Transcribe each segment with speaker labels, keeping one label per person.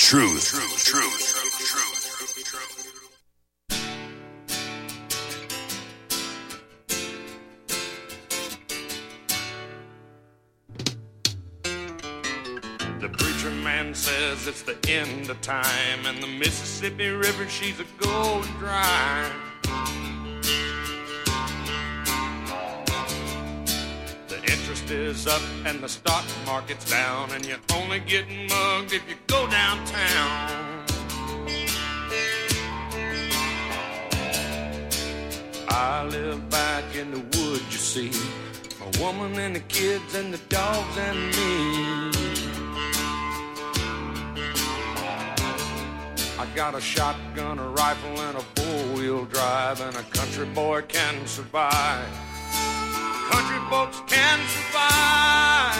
Speaker 1: Truth.
Speaker 2: The preacher man says it's the end of time, and the Mississippi River, she's a going dry. The interest is up and the stock market's down, and you're only getting mugged if you go downtown. I live back in the woods, you see, a woman and the kids and the dogs and me. I got a shotgun, a rifle, and a four-wheel drive, and a country boy can survive. Country folks can survive.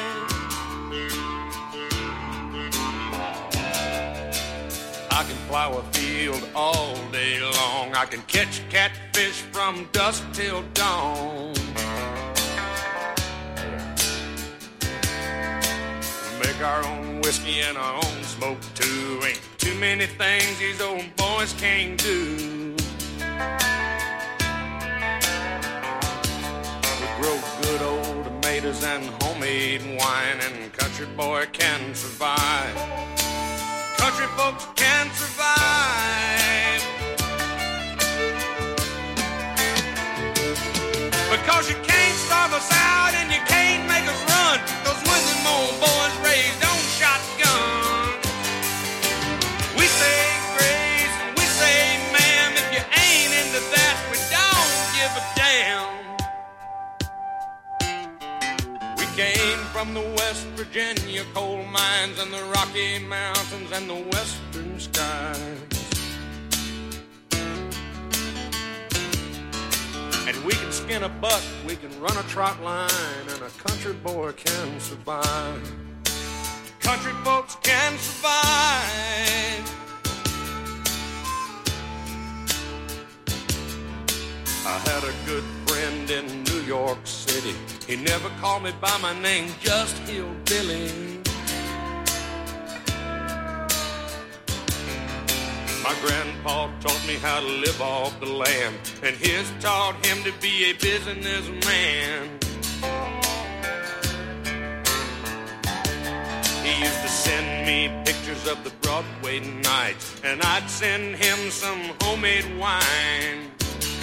Speaker 2: I can plow a field all day long. I can catch catfish from dusk till dawn. Make our own whiskey and our own smoke too. Ain't too many things these old boys can't do. We grow good old tomatoes and homemade wine, and country boy can survive. Country folks can survive. Because you can't starve us out and you can't make us run, 'cause when them old boys raised on shotgun, we say grace and we say ma'am. If you ain't into that, we don't give a damn. We came from the West Virginia coal mines and the Rocky Mountains and the western skies. And we can skin a buck, we can run a trot line, and a country boy can survive. Country folks can survive. I had a good friend in New York City. He never called me by my name, just Hillbilly. My grandpa taught me how to live off the land, and his taught him to be a businessman. He used to send me pictures of the Broadway nights, and I'd send him some homemade wine.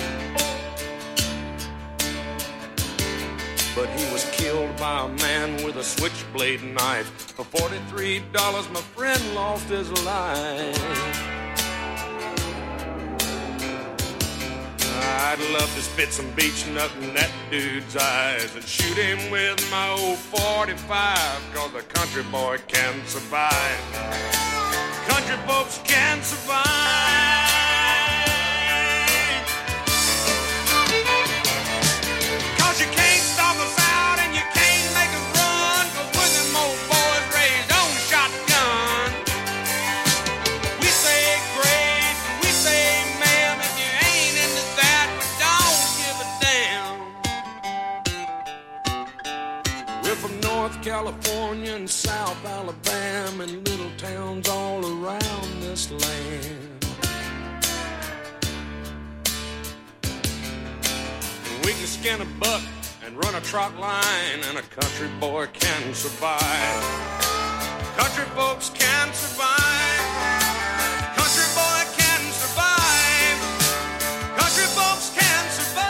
Speaker 2: But he was killed by a man with a switchblade knife. For $43, my friend lost his life. I'd love to spit some beach nut in that dude's eyes and shoot him with my old 45, 'cause a country boy can survive. Country folks can survive. 'Cause you can't stop us out and you can't make us run, 'cause we're them old boys raised on shotgun. We say grace and we say ma'am. If you ain't into that, we don't give a damn. We're from North California and South Alabama and little towns all around this land. And we can skin a buck and run a trot line, and a country boy can survive. Country folks can survive. Country boy can survive. Country folks can survive.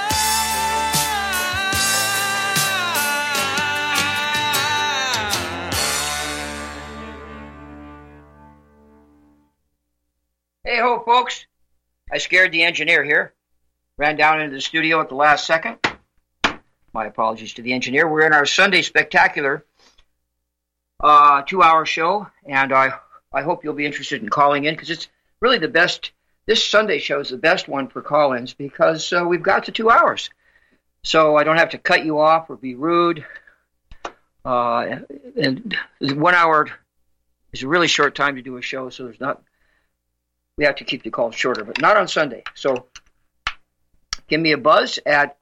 Speaker 3: Hey ho, folks. I scared the engineer here. Ran down into the studio at the last second. My apologies to the engineer. We're in our Sunday Spectacular 2-hour show, and I hope you'll be interested in calling in, because it's really the best. This Sunday show is the best one for call-ins, because we've got to 2 hours. So I don't have to cut you off or be rude. And 1 hour is a really short time to do a show, so we have to keep the calls shorter, but not on Sunday. So give me a buzz at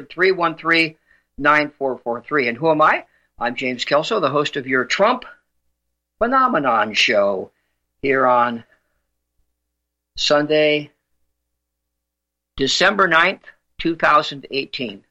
Speaker 3: 800-313-9443. And who am I? I'm James Kelso, the host of your Trump Phenomenon Show here on Sunday, December 9th, 2018.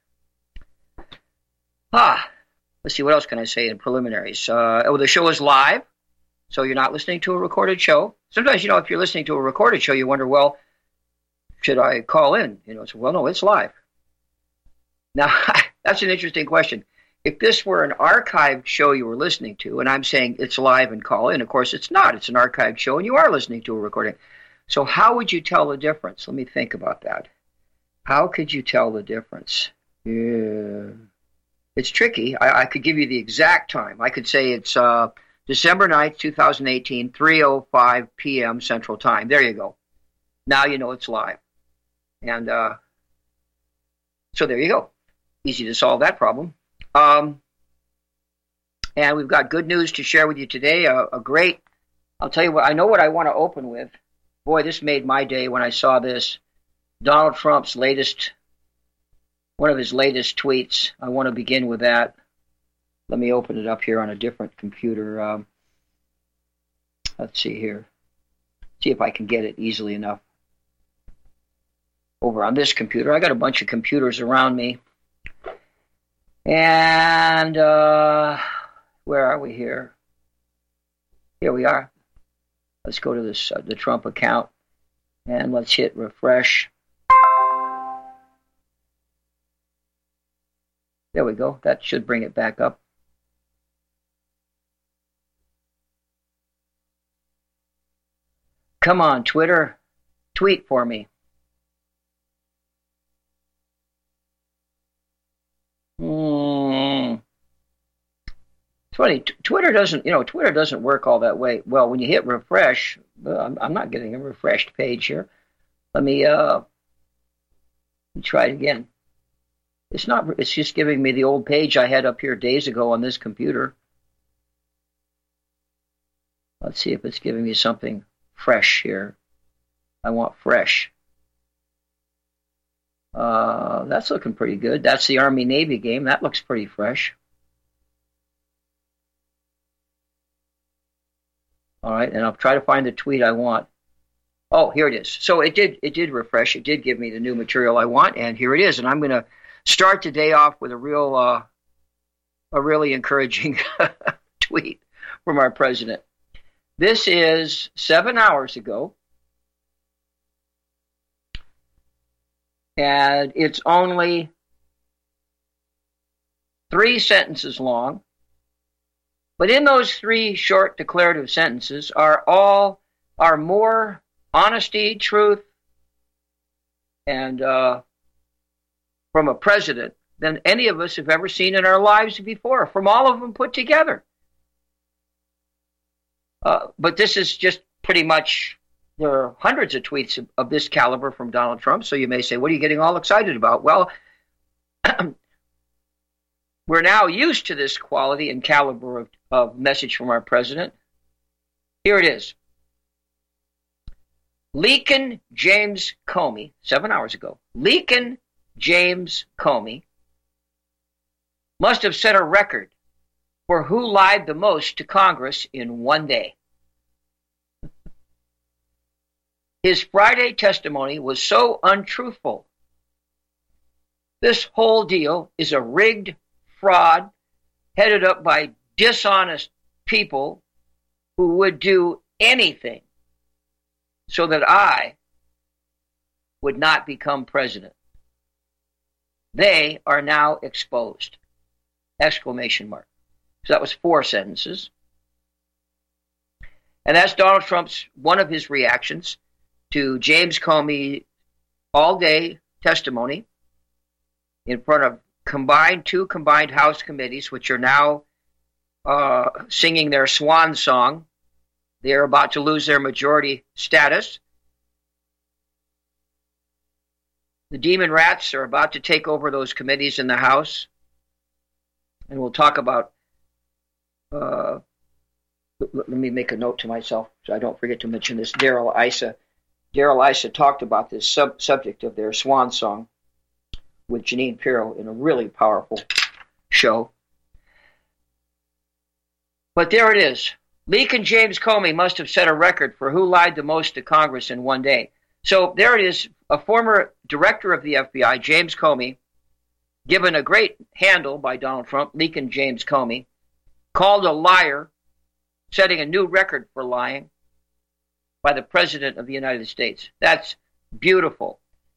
Speaker 3: Let's see, what else can I say in preliminaries? The show is live, so you're not listening to a recorded show. Sometimes, if you're listening to a recorded show, you wonder, well, should I call in? So, well, no, it's live. Now, that's an interesting question. If this were an archived show you were listening to, and I'm saying it's live and call in, of course it's not. It's an archived show, and you are listening to a recording. So how would you tell the difference? Let me think about that. How could you tell the difference? Yeah. It's tricky. I could give you the exact time. I could say it's December 9th, 2018, 3:05 p.m. Central Time. There you go. Now you know it's live. And so there you go. Easy to solve that problem. And we've got good news to share with you today. I'll tell you what, I know what I want to open with. Boy, this made my day when I saw this. Donald Trump's one of his latest tweets. I want to begin with that. Let me open it up here on a different computer. Let's see here. See if I can get it easily enough. Over on this computer. I got a bunch of computers around me. And where are we here? Here we are. Let's go to this the Trump account, and let's hit refresh. There we go. That should bring it back up. Come on, Twitter. Tweet for me. It's funny. Twitter doesn't work all that way. Well, when you hit refresh, I'm not getting a refreshed page here. Let me try it again. It's just giving me the old page I had up here days ago on this computer. Let's see if it's giving me something fresh here. I want fresh. That's looking pretty good. That's the Army-Navy game. That looks pretty fresh. All right, and I'll try to find the tweet I want. Oh, here it is. So it did refresh. It did give me the new material I want, and here it is. And I'm going to start the day off with a really encouraging tweet from our president. This is 7 hours ago, and it's only 3 sentences long. But in those 3 short declarative sentences are more honesty, truth, and from a president than any of us have ever seen in our lives before, from all of them put together. But this is just pretty much, there are hundreds of tweets of this caliber from Donald Trump, so you may say, what are you getting all excited about? Well, we're now used to this quality and caliber of message from our president. Here it is. Leakin James Comey, 7 hours ago. Leakin James Comey must have set a record for who lied the most to Congress in one day. His Friday testimony was so untruthful. This whole deal is a rigged fraud headed up by dishonest people who would do anything so that I would not become president. They are now exposed! Exclamation mark. So that was 4 sentences. And that's Donald Trump's, one of his reactions to James Comey all-day testimony in front of two combined House committees, which are now singing their swan song. They're about to lose their majority status. The demon rats are about to take over those committees in the House. And we'll talk about, let me make a note to myself so I don't forget to mention this. Darrell Issa talked about this subject of their swan song with Jeanine Pirro in a really powerful show. But there it is. Leak and James Comey must have set a record for who lied the most to Congress in one day. So there it is, a former director of the FBI, James Comey, given a great handle by Donald Trump, Leak and James Comey, called a liar, setting a new record for lying by the President of the United States. That's beautiful.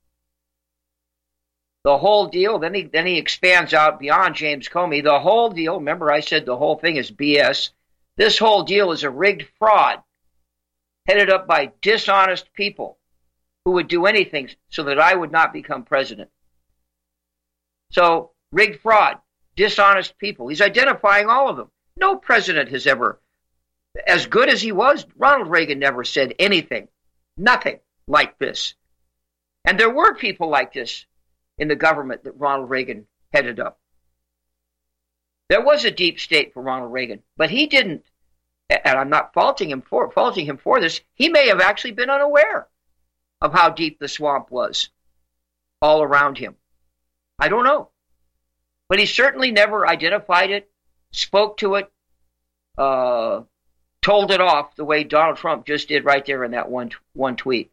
Speaker 3: The whole deal, then he expands out beyond James Comey. The whole deal, remember I said the whole thing is BS. This whole deal is a rigged fraud headed up by dishonest people who would do anything so that I would not become president. So, rigged fraud, dishonest people. He's identifying all of them. No president has ever, as good as he was, Ronald Reagan never said anything, nothing like this. And there were people like this in the government that Ronald Reagan headed up. There was a deep state for Ronald Reagan, but he didn't, and I'm not faulting him for this, he may have actually been unaware of how deep the swamp was all around him. I don't know. But he certainly never identified it, spoke to it, told it off the way Donald Trump just did right there in that one tweet.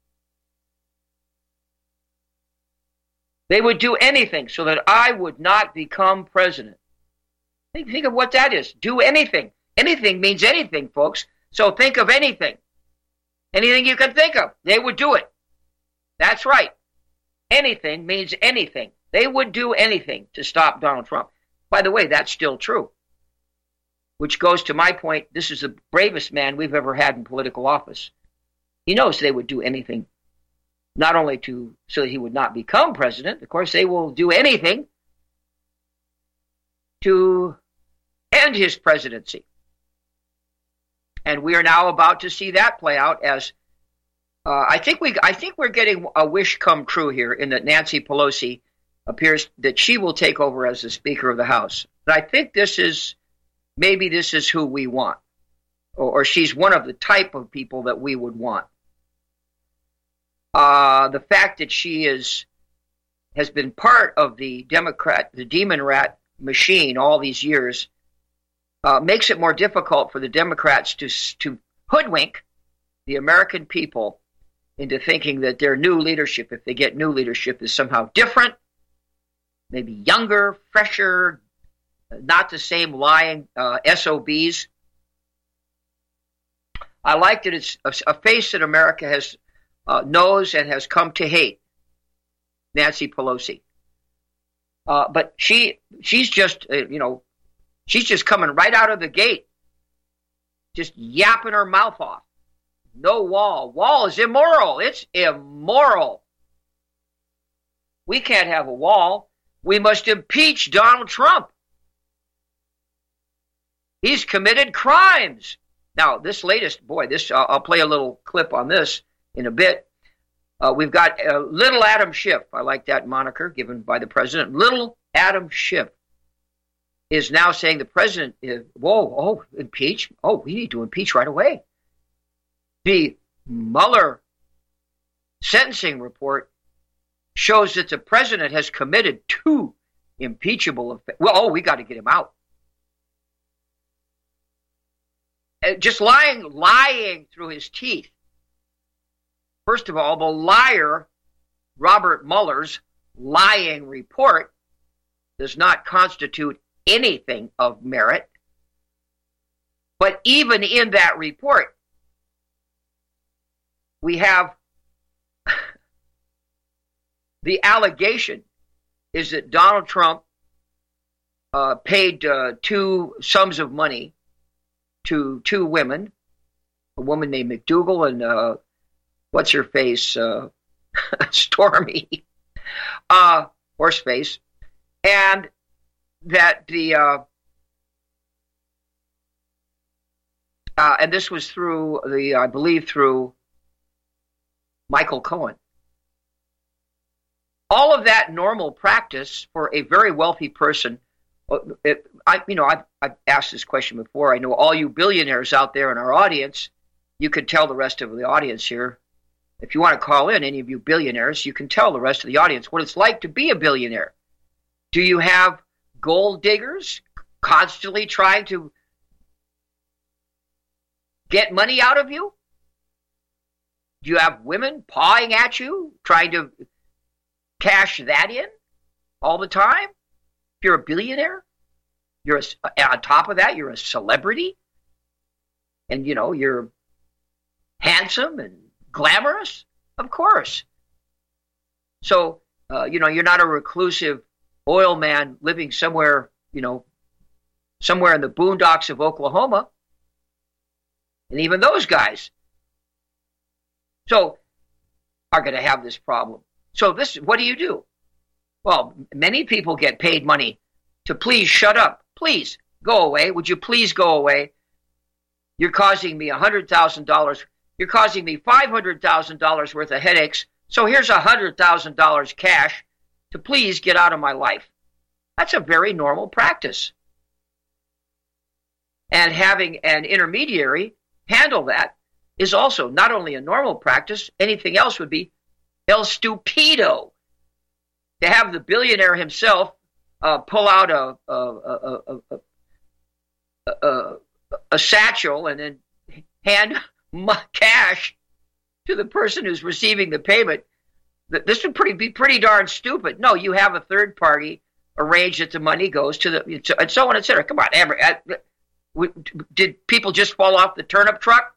Speaker 3: They would do anything so that I would not become president. Think of what that is. Do anything. Anything means anything, folks. So think of anything. Anything you can think of. They would do it. That's right. Anything means anything. They would do anything to stop Donald Trump. By the way, that's still true. Which goes to my point, this is the bravest man we've ever had in political office. He knows they would do anything, not only so that he would not become president. Of course, they will do anything to end his presidency. And we are now about to see that play out as I think we're getting a wish come true here in that Nancy Pelosi appears that she will take over as the Speaker of the House. But I think maybe this is who we want, or she's one of the type of people that we would want. The fact that she has been part of the demon rat machine all these years makes it more difficult for the Democrats to hoodwink the American people into thinking that their new leadership, if they get new leadership, is somehow different, maybe younger, fresher, not the same lying SOBs. I like that it's a face that America knows and has come to hate, Nancy Pelosi. But she's just, she's just coming right out of the gate, just yapping her mouth off. No wall. Wall is immoral. It's immoral. We can't have a wall. We must impeach Donald Trump. He's committed crimes. Now, this latest, I'll play a little clip on this in a bit. We've got Little Adam Schiff. I like that moniker given by the president. Little Adam Schiff is now saying the president, impeach. Oh, we need to impeach right away. The Mueller sentencing report shows that the president has committed 2 impeachable offenses. We got to get him out. Just lying through his teeth. First of all, the liar, Robert Mueller's lying report, does not constitute anything of merit. But even in that report, we have the allegation is that Donald Trump paid 2 sums of money to 2 women, a woman named McDougal and what's her face, Stormy, Horseface, and that and this was through through Michael Cohen. All of that normal practice for a very wealthy person. I've asked this question before. I know all you billionaires out there in our audience, you could tell the rest of the audience here, if you want to call in, any of you billionaires, you can tell the rest of the audience what it's like to be a billionaire. Do you have gold diggers constantly trying to get money out of you? Do you have women pawing at you, trying to cash that in all the time? If you're a billionaire, on top of that, you're a celebrity, and you're handsome and glamorous, of course. So you're not a reclusive oil man living somewhere somewhere in the boondocks of Oklahoma, and even those guys are going to have this problem. So what do? Well, many people get paid money to please shut up. Please go away. Would you please go away? You're causing me $100,000. You're causing me $500,000 worth of headaches. So here's $100,000 cash to please get out of my life. That's a very normal practice. And having an intermediary handle that is also not only a normal practice, anything else would be el stupido. To have the billionaire himself pull out a satchel and then hand cash to the person who's receiving the payment, this would be pretty darn stupid. No, you have a third party arrange that the money goes to and so on, etc. Come on, did people just fall off the turnip truck?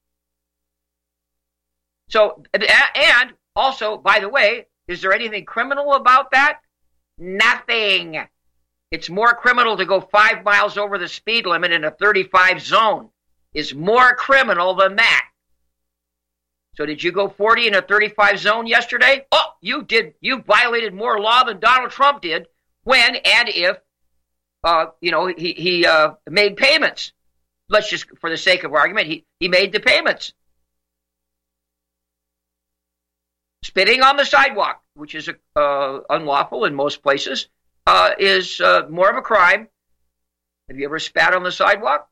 Speaker 3: So, and also, by the way, is there anything criminal about that? Nothing. It's more criminal to go 5 miles over the speed limit in a 35 zone. Is more criminal than that. So did you go 40 in a 35 zone yesterday? Oh, you did. You violated more law than Donald Trump did when and if he made payments. Let's just, for the sake of argument, he made the payments. Spitting on the sidewalk, which is unlawful in most places, is more of a crime. Have you ever spat on the sidewalk?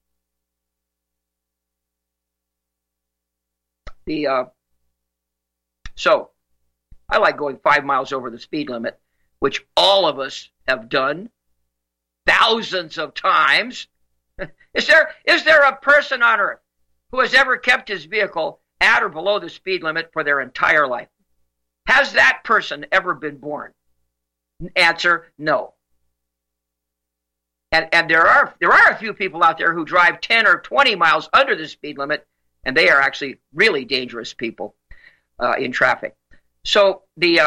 Speaker 3: So I like going 5 miles over the speed limit, which all of us have done thousands of times. Is there a person on earth who has ever kept his vehicle at or below the speed limit for their entire life? Has that person ever been born? Answer, no. And there are a few people out there who drive 10 or 20 miles under the speed limit, and they are actually really dangerous people in traffic. So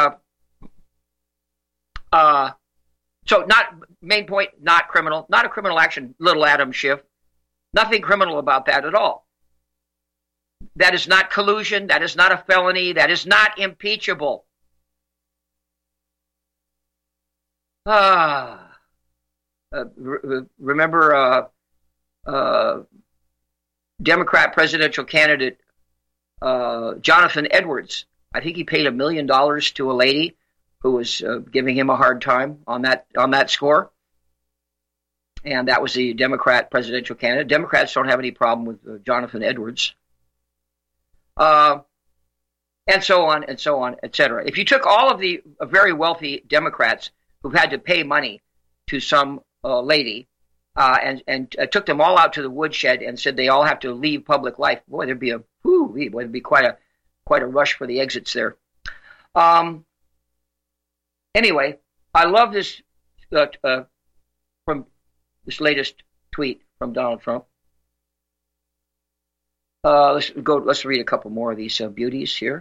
Speaker 3: main point, not criminal, not a criminal action, little Adam Schiff. Nothing criminal about that at all. That is not collusion. That is not a felony. That is not impeachable. Remember Democrat presidential candidate Jonathan Edwards. I think he paid $1 million to a lady who was giving him a hard time on that score. And that was the Democrat presidential candidate. Democrats don't have any problem with Jonathan Edwards. And so on, and so on, et cetera. If you took all of the very wealthy Democrats who've had to pay money to some lady and took them all out to the woodshed and said they all have to leave public life, boy, there'd be quite a rush for the exits there. Anyway, I love this from this latest tweet from Donald Trump. Let's read a couple more of these beauties here.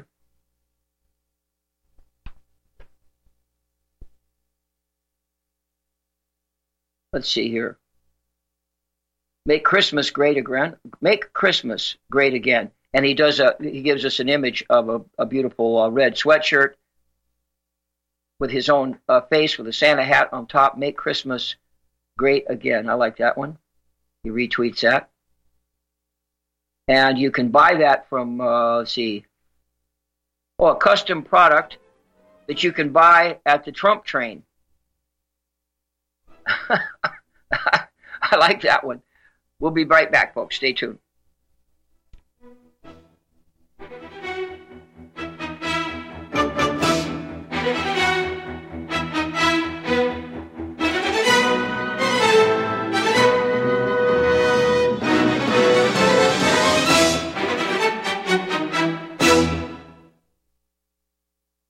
Speaker 3: Let's see here. Make Christmas great again. Make Christmas great again. And he gives us an image of a beautiful red sweatshirt with his own face with a Santa hat on top. Make Christmas great again. I like that one. He retweets that. And you can buy that from, a custom product that you can buy at the Trump train. I like that one. We'll be right back, folks. Stay tuned.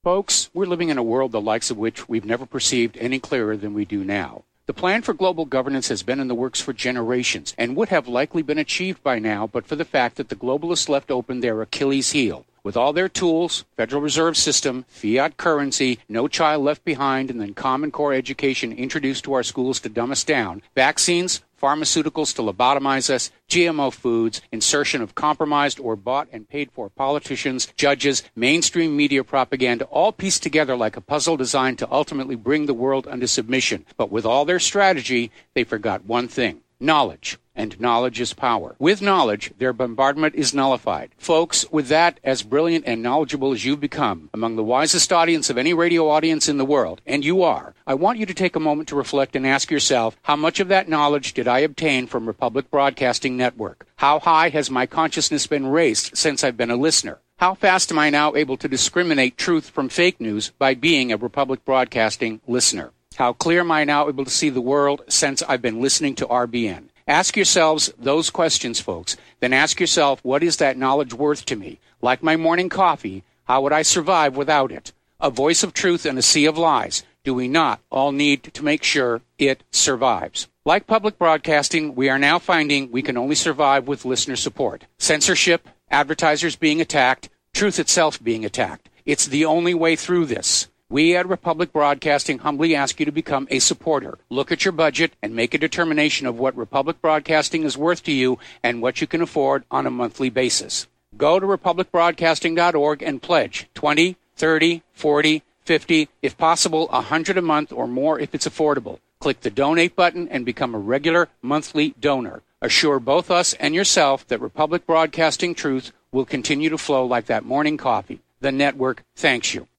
Speaker 1: Folks, we're living in a world the likes of which we've never perceived any clearer than we do now. The plan for global governance has been in the works for generations and would have likely been achieved by now but for the fact that the globalists left open their Achilles heel. With all their tools, Federal Reserve System, fiat currency, no child left behind, and then Common Core education introduced to our schools to dumb us down, vaccines, pharmaceuticals to lobotomize us, GMO foods, insertion of compromised or bought and paid for politicians, judges, mainstream media propaganda, all pieced together like a puzzle designed to ultimately bring the world under submission. But with all their strategy, they forgot one thing: knowledge. And knowledge is power. With knowledge, their bombardment is nullified. Folks, with that, as brilliant and knowledgeable as you've become, among the wisest audience of any radio audience in the world, and you are, I want you to take a moment to reflect and ask yourself, how much of that knowledge did I obtain from Republic Broadcasting Network? How high has my consciousness been raised since I've been a listener? How fast am I now able to discriminate truth from fake news by being a Republic Broadcasting listener? How clear am I now able to see the world since I've been listening to RBN? Ask yourselves those questions, folks. Then ask yourself, what is that knowledge worth to me? Like my morning coffee, how would I survive without it? A voice of truth in a sea of lies. Do we not all need to make sure it survives? Like public broadcasting, we are now finding we can only survive with listener support. Censorship, advertisers being attacked, truth itself being attacked. It's the only way through this. We at Republic Broadcasting humbly ask you to become a supporter. Look at your budget and make a determination of what Republic Broadcasting is worth to you and what you can afford on a monthly basis. Go to republicbroadcasting.org and pledge $20, $30, $40, $50, if possible, $100 a month or more if it's affordable. Click the donate button and become a regular monthly donor. Assure both us and yourself that Republic Broadcasting truth will continue to flow like that morning coffee. The network thanks you.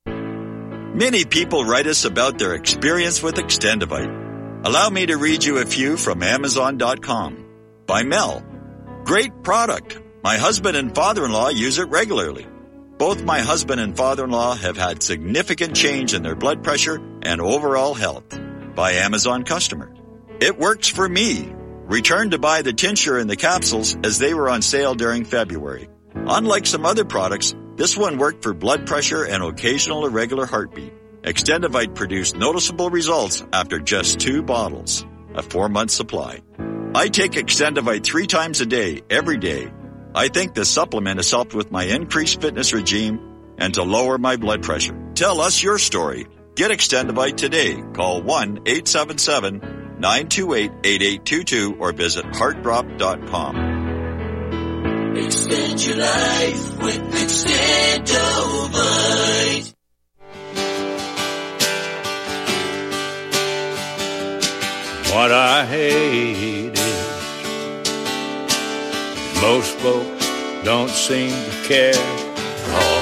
Speaker 4: Many people write us about their experience with Extendivite. Allow me to read you a few from Amazon.com. By Mel. Great product. My husband and father-in-law use it regularly. Both my husband and father-in-law have had significant change in their blood pressure and overall health. By Amazon customer. It works for me. Returned to buy the tincture and the capsules as they were on sale during February. Unlike some other products, this one worked for blood pressure and occasional irregular heartbeat. Extendivite produced noticeable results after just 2 bottles, a 4-month supply. I take Extendivite 3 times a day, every day. I think the supplement has helped with my increased fitness regime and to lower my blood pressure. Tell us your story. Get Extendivite today. Call 1-877-928-8822 or visit heartdrop.com.
Speaker 5: Extend your life with Extendivite.
Speaker 2: What I hate is most folks don't seem to care at all.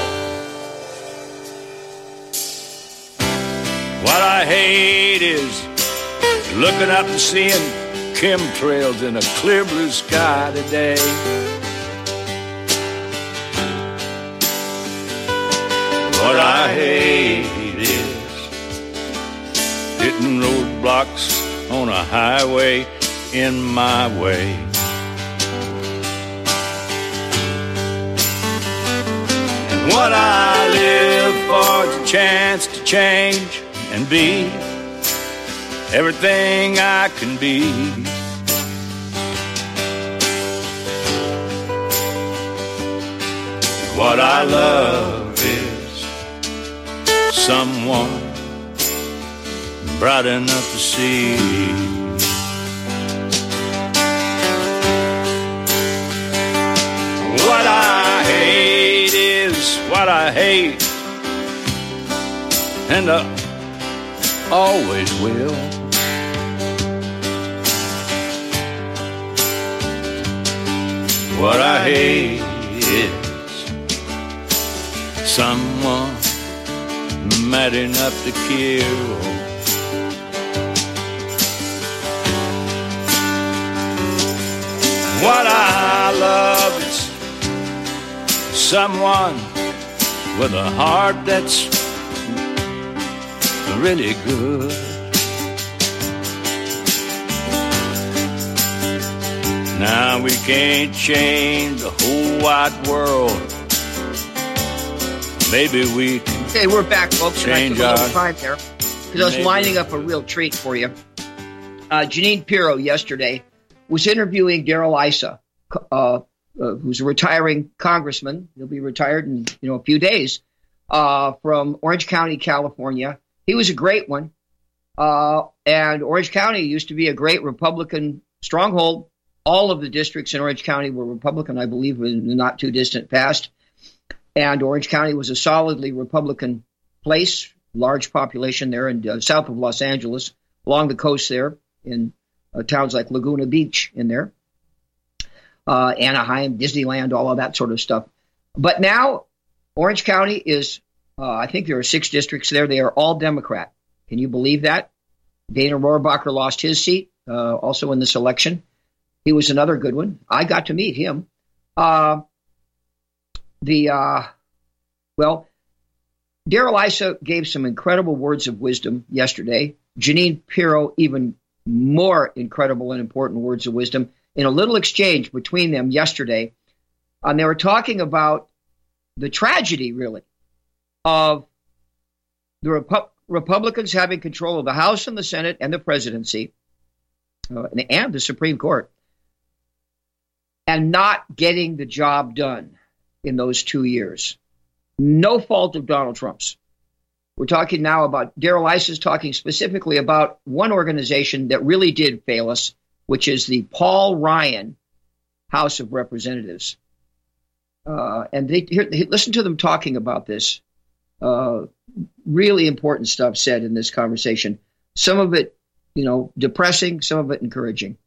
Speaker 2: What I hate is looking up and seeing chemtrails in a clear blue sky today. What I hate is hitting roadblocks on a highway in my way. And what I live for is a chance to change and be everything I can be. What I love is someone bright enough to see. What I hate is what I hate, and I always will. What I hate is someone mad enough to kill. What I love is someone with a heart that's really good. Now we can't change the whole wide world. Maybe we can
Speaker 3: Okay, we're back, folks.
Speaker 5: Change
Speaker 3: and I took a little time there because I was lining up a real treat for you. Jeanine Pirro yesterday was interviewing Darrell Issa, who's a retiring congressman. He'll be retired in a few days from Orange County, California. He was a great one. And Orange County used to be a great Republican stronghold. All of the districts in Orange County were Republican, I believe, in the not too distant past. And Orange County was a solidly Republican place, large population there in south of Los Angeles, along the coast there, in towns like Laguna Beach in there, Anaheim, Disneyland, all of that sort of stuff. But now Orange County is, I think there are 6 districts there. They are all Democrat. Can you believe that? Dana Rohrabacher lost his seat also in this election. He was another good one. I got to meet him. Darrell Issa gave some incredible words of wisdom yesterday. Jeanine Pirro, even more incredible and important words of wisdom in a little exchange between them yesterday. And they were talking about the tragedy, really, of the Republicans having control of the House and the Senate and the presidency and the Supreme Court and not getting the job done in those 2 years. No fault of Donald Trump's. We're talking now about, Darrell Issa is talking specifically about one organization that really did fail us, which is the Paul Ryan House of Representatives. And listen to them talking about this. Really important stuff said in this conversation. Some of it, depressing, some of it encouraging.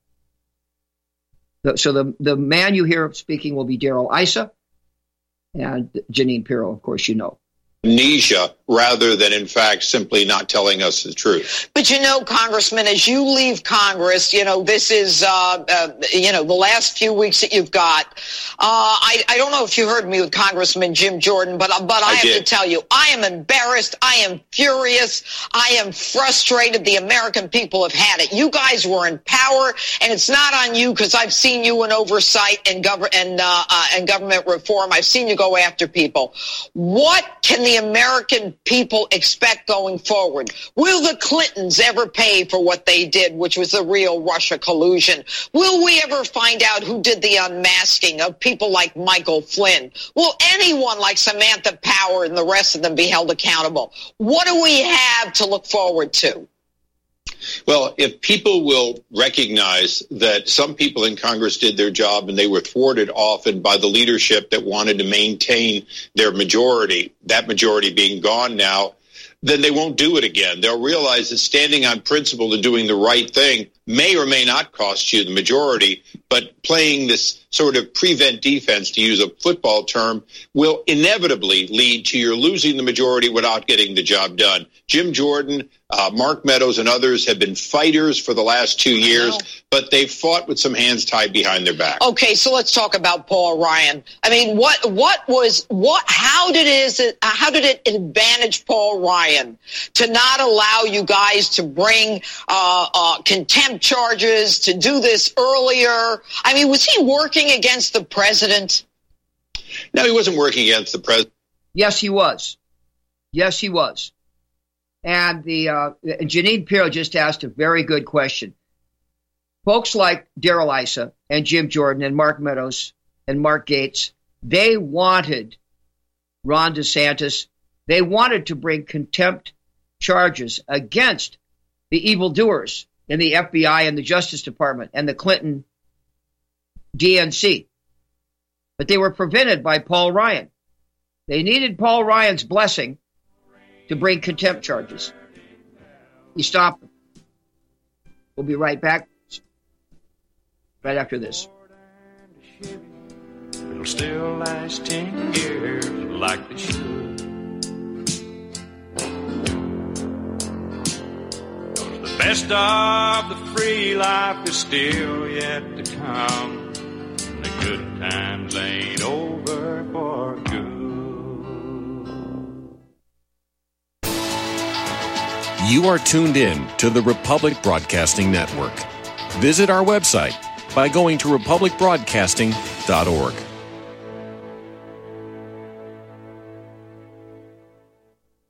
Speaker 3: So the man you hear speaking will be Darrell Issa, and Jeanine Pirro, of course,
Speaker 6: amnesia rather than, in fact, simply not telling us the truth.
Speaker 7: But, Congressman, as you leave Congress, this is, the last few weeks that you've got. I don't know if you heard me with Congressman Jim Jordan, but I have to tell you, I am embarrassed. I am furious. I am frustrated. The American people have had it. You guys were in power, and it's not on you because I've seen you in oversight and government reform. I've seen you go after people. What can the American people expect going forward? Will the Clintons ever pay for what they did, which was the real Russia collusion? Will we ever find out who did the unmasking of people like Michael Flynn? Will anyone like Samantha Power and the rest of them be held accountable? What do we have to look forward to?
Speaker 6: Well, if people will recognize that some people in Congress did their job and they were thwarted often by the leadership that wanted to maintain their majority, that majority being gone now, then they won't do it again. They'll realize that standing on principle and doing the right thing may or may not cost you the majority, but playing this sort of prevent defense, to use a football term, will inevitably lead to your losing the majority without getting the job done. Jim Jordan, Mark Meadows, and others have been fighters for the last 2 years, but they've fought with some hands tied behind their back.
Speaker 7: Okay, so let's talk about Paul Ryan. I mean, how did it advantage Paul Ryan to not allow you guys to bring contempt charges, to do this earlier? I mean, was he working against the president?
Speaker 6: No, he wasn't working against the president.
Speaker 3: Yes, he was. Yes, he was. And Jeanine Pirro just asked a very good question. Folks like Darrell Issa and Jim Jordan and Mark Meadows and Mark Gates, they wanted Ron DeSantis, they wanted to bring contempt charges against the evildoers in the FBI and the Justice Department and the Clinton DNC. But they were prevented by Paul Ryan. They needed Paul Ryan's blessing to bring contempt charges. He stopped them. We'll be right back right after this.
Speaker 2: It'll still last 10 years like it should. The best of the free life is still yet to come. The good times ain't over for good.
Speaker 8: You are tuned in to the Republic Broadcasting Network. Visit our website by going to republicbroadcasting.org.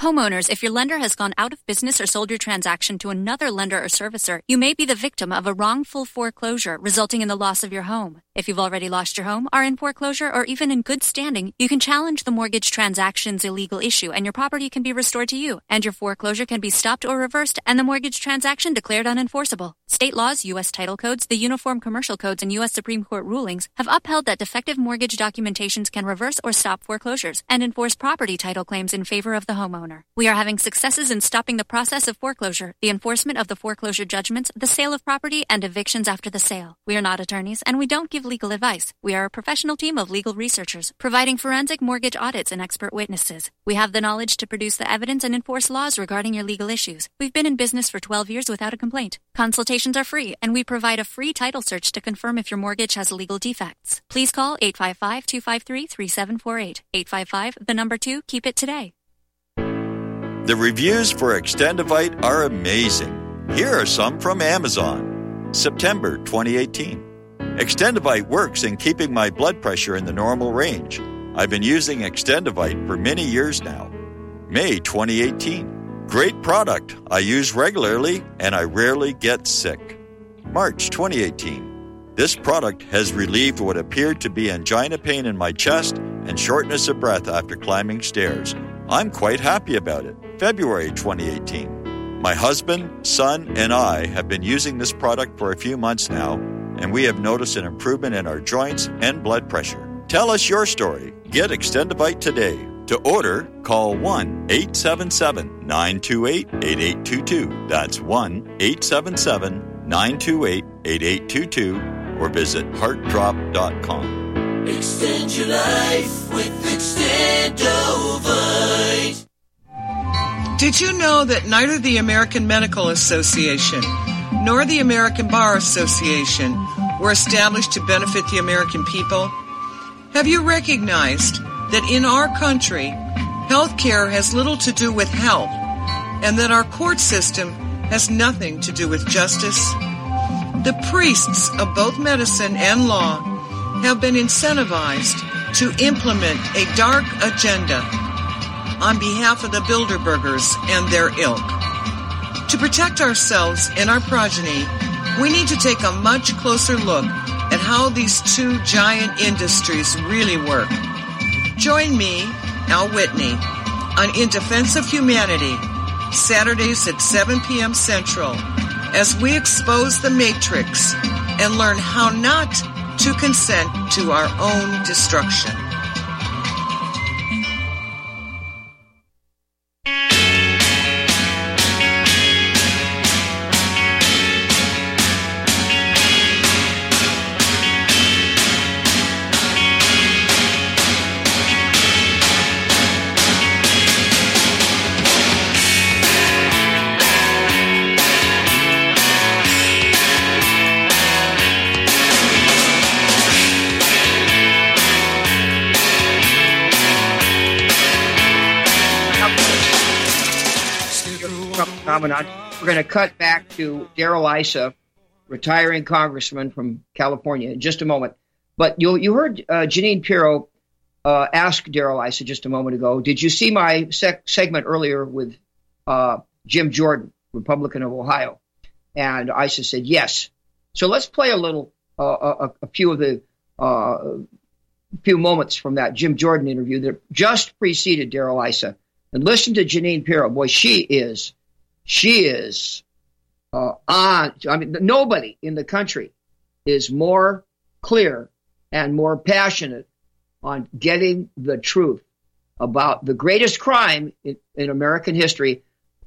Speaker 5: Homeowners, if your lender has gone out of business or sold your transaction to another lender or servicer, you may be the victim of a wrongful foreclosure resulting in the loss of your home. If you've already lost your home, are in foreclosure, or even in good standing, you can challenge the mortgage transaction's illegal issue and your property can be restored to you, and your foreclosure can be stopped or reversed and the mortgage transaction declared unenforceable. State laws, U.S. title codes, the Uniform Commercial Codes, and U.S. Supreme Court rulings have upheld that defective mortgage documentations can reverse or stop foreclosures and enforce property title claims in favor of the homeowner. We are having successes in stopping the process of foreclosure, the enforcement of the foreclosure judgments, the sale of property, and evictions after the sale. We are not attorneys, and we don't give legal advice. We are a professional team of legal researchers, providing forensic mortgage audits and expert witnesses. We have the knowledge to produce the evidence and enforce laws regarding your legal issues. We've been in business for 12 years without a complaint. Consultations are free, and we provide a free title search to confirm if your mortgage has legal defects. Please call 855-253-3748. 855, 2, keep it today.
Speaker 4: The reviews for Extendivite are amazing. Here are some from Amazon. September 2018. Extendivite works in keeping my blood pressure in the normal range. I've been using Extendivite for many years now. May 2018. Great product. I use regularly and I rarely get sick. March 2018. This product has relieved what appeared to be angina pain in my chest and shortness of breath after climbing stairs. I'm quite happy about it. February 2018. My husband, son, and I have been using this product for a few months now, and we have noticed an improvement in our joints and blood pressure. Tell us your story. Get Extendivite today. To order, call 1-877-928-8822. That's 1-877-928-8822, or visit heartdrop.com.
Speaker 9: Extend your life with Extendovite.
Speaker 10: Did you know that neither the American Medical Association nor the American Bar Association were established to benefit the American people? Have you recognized that in our country, health care has little to do with health, and that our court system has nothing to do with justice? The priests of both medicine and law have been incentivized to implement a dark agenda on behalf of the Bilderbergers and their ilk. To protect ourselves and our progeny, we need to take a much closer look at how these two giant industries really work. Join me, Al Whitney, on In Defense of Humanity, Saturdays at 7 p.m. Central, as we expose the Matrix and learn how not to consent to our own destruction.
Speaker 3: We're going to cut back to Darrell Issa, retiring congressman from California, in just a moment. But you heard Jeanine Pirro ask Darrell Issa just a moment ago, did you see my segment earlier with Jim Jordan, Republican of Ohio? And Issa said yes. So let's play a little, a few of the few moments from that Jim Jordan interview that just preceded Darrell Issa. And listen to Jeanine Pirro. Boy, she is on. I mean, nobody in the country is more clear and more passionate on getting the truth about the greatest crime in American history,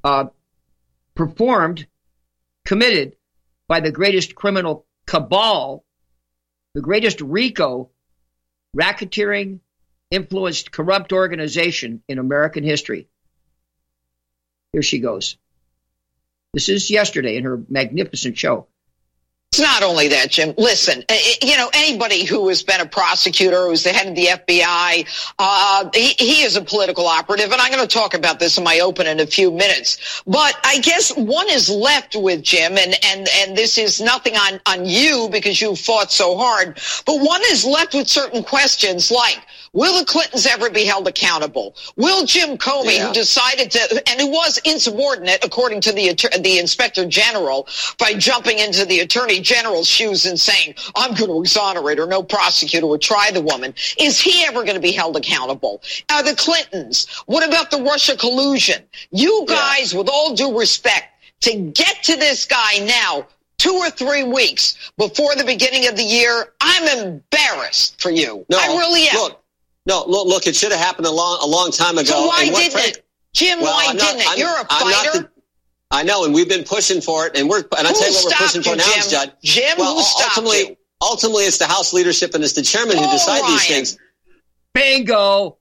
Speaker 3: committed by the greatest criminal cabal, the greatest RICO, racketeering, influenced, corrupt organization in American history. Here she goes. This is yesterday in her magnificent show.
Speaker 7: It's not only that, Jim. Listen, anybody who has been a prosecutor, who's the head of the FBI, he is a political operative, and I'm going to talk about this in my open in a few minutes. But I guess one is left with, Jim, and this is nothing on you because you fought so hard, but one is left with certain questions like, Will the Clintons ever be held accountable? Will Jim Comey, who decided to, and who was insubordinate, according to the Inspector General, by jumping into the Attorney General's shoes and saying, I'm going to exonerate her, no prosecutor would try the woman, is he ever going to be held accountable? The Clintons, what about the Russia collusion? You guys, with all due respect, to get to this guy now, 2 or 3 weeks before the beginning of the year, I'm embarrassed for you.
Speaker 11: No,
Speaker 7: I really am.
Speaker 11: Look, it should have happened a long time ago.
Speaker 7: So why didn't it? Jim, why didn't it? You're a fighter.
Speaker 11: I know, and we've been pushing for it, and I'll tell you what we're pushing for now, Judd.
Speaker 7: Jim, who stopped you?
Speaker 11: Ultimately, it's the House leadership and it's the chairman who decide these things.
Speaker 3: Bingo.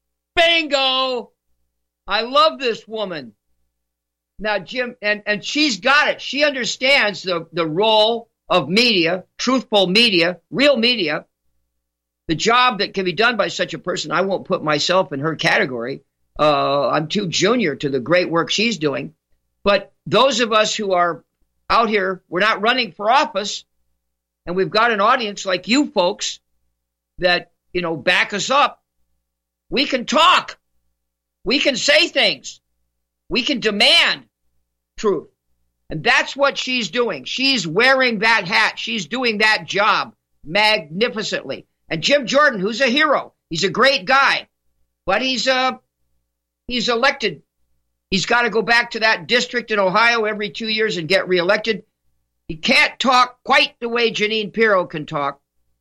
Speaker 3: I love this woman. Now, Jim, and she's got it. She understands the role of media, truthful media, real media, the job that can be done by such a person. I won't put myself in her category. I'm too junior to the great work she's doing. But those of us who are out here, we're not running for office, and we've got an audience like you folks that, back us up. We can talk. We can say things. We can demand truth. And that's what she's doing. She's wearing that hat. She's doing that job magnificently. And Jim Jordan, who's a hero, he's a great guy, but he's elected. He's got to go back to that district in Ohio every 2 years and get reelected. He can't talk quite the way Jeanine Pirro can talk.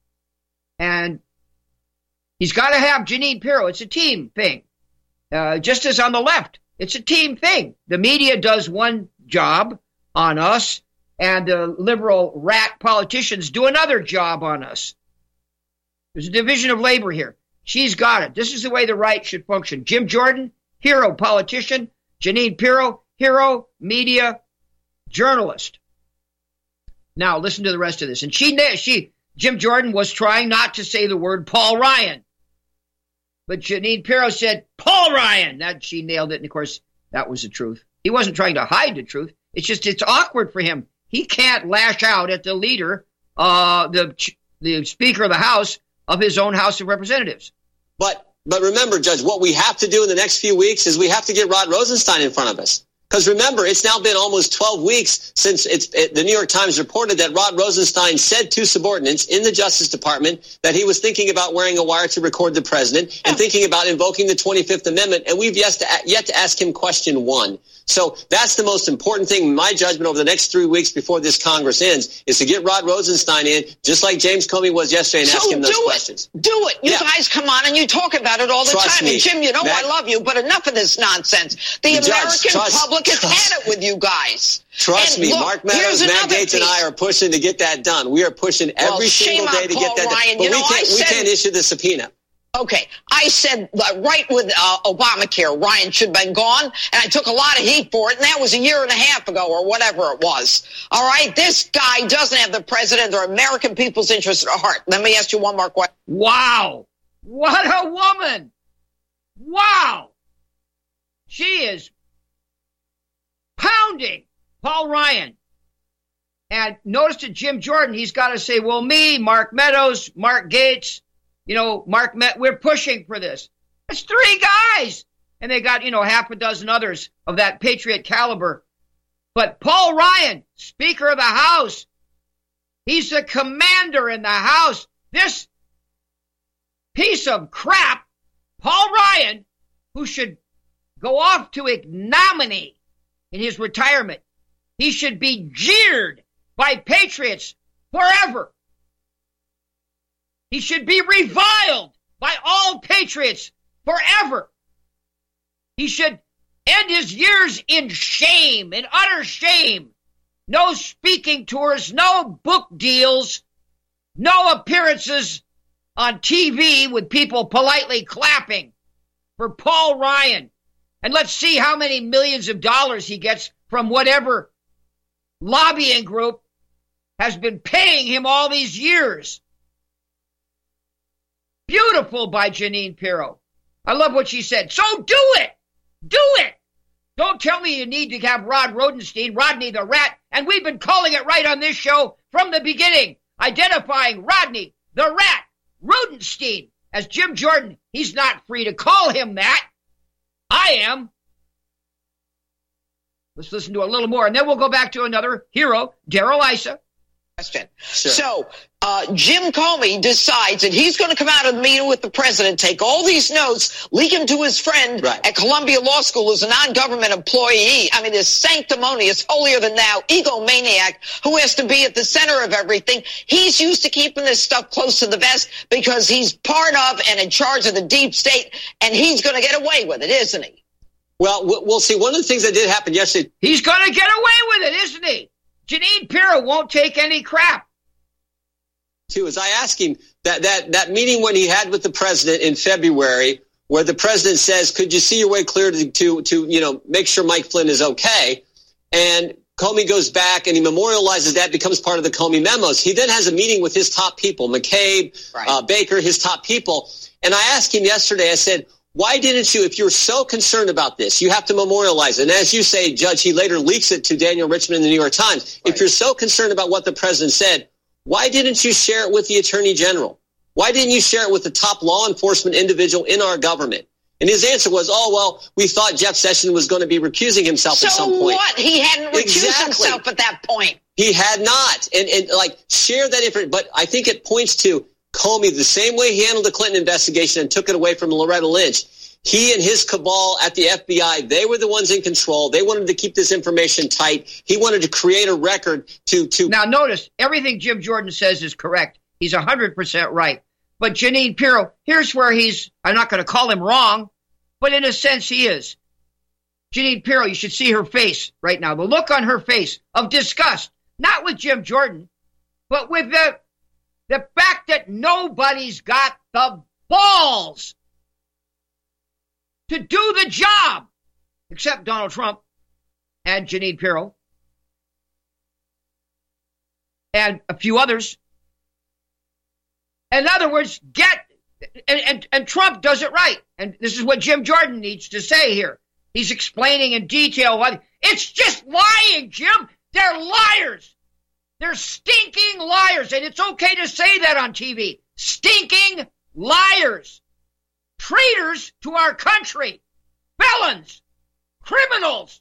Speaker 3: And he's got to have Jeanine Pirro. It's a team thing. Just as on the left, it's a team thing. The media does one job on us, and the liberal rat politicians do another job on us. There's a division of labor here. She's got it. This is the way the right should function. Jim Jordan, hero politician. Jeanine Pirro, hero media journalist. Now, listen to the rest of this. And Jim Jordan was trying not to say the word Paul Ryan. But Jeanine Pirro said, Paul Ryan. She nailed it. And, of course, that was the truth. He wasn't trying to hide the truth. It's just it's awkward for him. He can't lash out at the leader, the Speaker of the House of his own House of Representatives.
Speaker 11: But remember, Judge, what we have to do in the next few weeks is we have to get Rod Rosenstein in front of us. Because remember, it's now been almost 12 weeks since the New York Times reported that Rod Rosenstein said to subordinates in the Justice Department that he was thinking about wearing a wire to record the president and thinking about invoking the 25th Amendment. And we've yet to ask him question 1. So that's the most important thing, in my judgment, over the next 3 weeks before this Congress ends, is to get Rod Rosenstein in, just like James Comey was yesterday, and ask him those questions.
Speaker 7: Do it. You guys come on and you talk about it all the time. And Jim, I love you, but enough of this nonsense. The American public has had it with you guys.
Speaker 11: Trust me, Mark Meadows, Matt Gaetz, and I are pushing to get that done. We are pushing every single day to get that done. But we can't issue the subpoena.
Speaker 7: Okay, I said right with Obamacare, Ryan should have been gone, and I took a lot of heat for it, and that was a year and a half ago or whatever it was. All right, this guy doesn't have the president or American people's interest at heart. Let me ask you one more question.
Speaker 3: Wow, what a woman! Wow, she is pounding Paul Ryan. And notice to Jim Jordan, he's got to say, well, me, Mark Meadows, Mark Gaetz, we're pushing for this. It's 3 guys. And they got, half a dozen others of that Patriot caliber. But Paul Ryan, Speaker of the House, he's the commander in the House. This piece of crap, Paul Ryan, who should go off to ignominy in his retirement. He should be jeered by patriots forever. He should be reviled by all patriots forever. He should end his years in shame, in utter shame. No speaking tours, no book deals, no appearances on TV with people politely clapping for Paul Ryan. And let's see how many millions of dollars he gets from whatever lobbying group has been paying him all these years. Beautiful by Jeanine Pirro. I love what she said. So do it. Do it. Don't tell me you need to have Rod Rosenstein, Rodney the Rat, and we've been calling it right on this show from the beginning, identifying Rodney the Rat Rosenstein as Jim Jordan, he's not free to call him that. I am. Let's listen to a little more, and then we'll go back to another hero, Darrell Issa.
Speaker 7: Sure. So Jim Comey decides that he's going to come out of the meeting with the president, take all these notes, leak them to his friend at Columbia Law School who's a non-government employee. I mean, this sanctimonious, holier-than-thou egomaniac who has to be at the center of everything. He's used to keeping this stuff close to the vest because he's part of and in charge of the deep state, and he's going to get away with it, isn't he?
Speaker 11: Well, we'll see. One of the things that did happen yesterday.
Speaker 3: He's going to get away with it, isn't he? Jeanine Pirro won't take any crap.
Speaker 11: Too, as I asked him that meeting when he had with the president in February, where the president says, "Could you see your way clear to make sure Mike Flynn is okay?" And Comey goes back and he memorializes that, becomes part of the Comey memos. He then has a meeting with his top people, McCabe, Baker, his top people. And I asked him yesterday, I said, why didn't you, if you're so concerned about this, you have to memorialize it. And as you say, Judge, he later leaks it to Daniel Richman in the New York Times. Right. If you're so concerned about what the president said, why didn't you share it with the attorney general? Why didn't you share it with the top law enforcement individual in our government? And his answer was, we thought Jeff Sessions was going to be recusing himself at some point.
Speaker 7: So what? He hadn't recused himself at that point.
Speaker 11: He had not. And share that information. But I think it points to Comey, the same way he handled the Clinton investigation and took it away from Loretta Lynch. He and his cabal at the FBI, they were the ones in control. They wanted to keep this information tight. He wanted to create a record to...
Speaker 3: Now, notice, everything Jim Jordan says is correct. He's 100% right. But Jeanine Pirro, here's where I'm not going to call him wrong, but in a sense he is. Jeanine Pirro, you should see her face right now. The look on her face of disgust, not with Jim Jordan, but with the fact that nobody's got the balls to do the job, except Donald Trump and Jeanine Pirro and a few others. In other words, and Trump does it right. And this is what Jim Jordan needs to say here. He's explaining in detail what it's just lying, Jim. They're liars. They're stinking liars. And it's okay to say that on TV. Stinking liars. Traitors to our country, felons, criminals,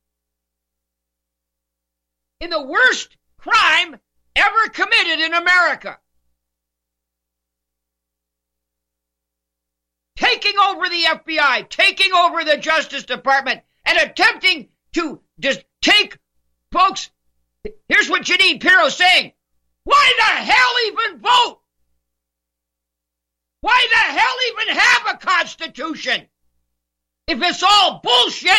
Speaker 3: in the worst crime ever committed in America. Taking over the FBI, taking over the Justice Department, and attempting to just take, folks, here's what Jeanine Pirro's saying. Why the hell even vote? Why the hell even have a constitution? If it's all bullshit,